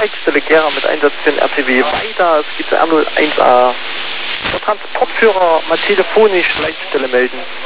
Leitstelle Gera mit Einsatz für den RTW weiter. Es geht zur R01A. Der Transportführer mal telefonisch Leitstelle melden.